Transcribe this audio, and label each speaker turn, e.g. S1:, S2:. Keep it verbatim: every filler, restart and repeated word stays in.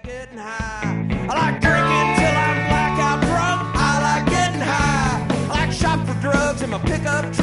S1: like getting high. I like drinking till I'm blackout drunk. I like getting high. I like shop for drugs in my pickup truck.